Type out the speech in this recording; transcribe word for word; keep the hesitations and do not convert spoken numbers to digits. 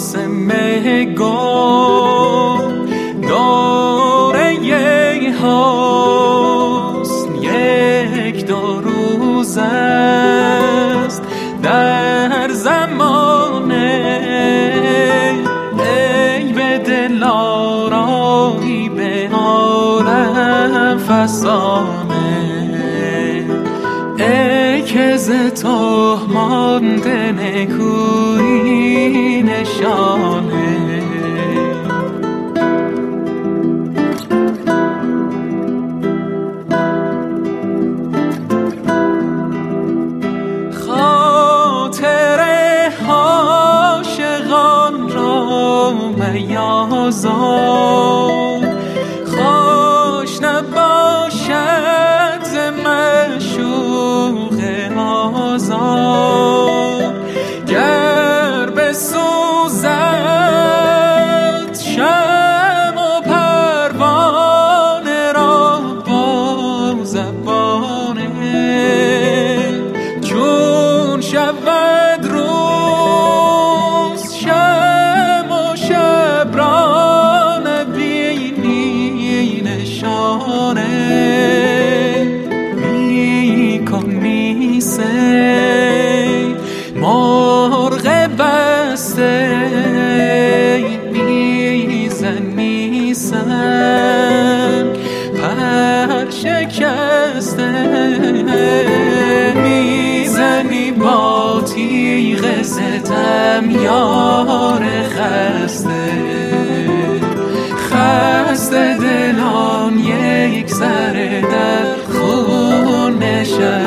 مراسم گل دوره حسن یک دو روز است در زمانه. ای به دل آرایی به عالم فسانه، ای که ز تو مانده نکویی نشانه. خاطر عاشقان را میازار، خوش نباشد ز معشوق آزار. گر بسوزد شمع و پروانه را با زبانه، چون شود روز شمع و شب را نبینی نشانه. میکنی سی مرغ بسته، میزنی سر پر شکسته، میزنی با تیغ ستم یار خسته. خسته دلان یک سر در خون نشسته.